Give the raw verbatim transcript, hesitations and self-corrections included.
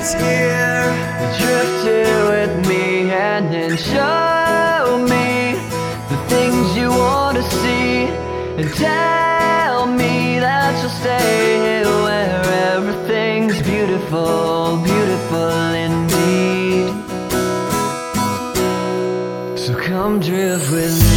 it's here. Drift here with me and then show me the things you want to see, and tell me that you'll stay here where everything's beautiful, beautiful indeed. So come drift with me.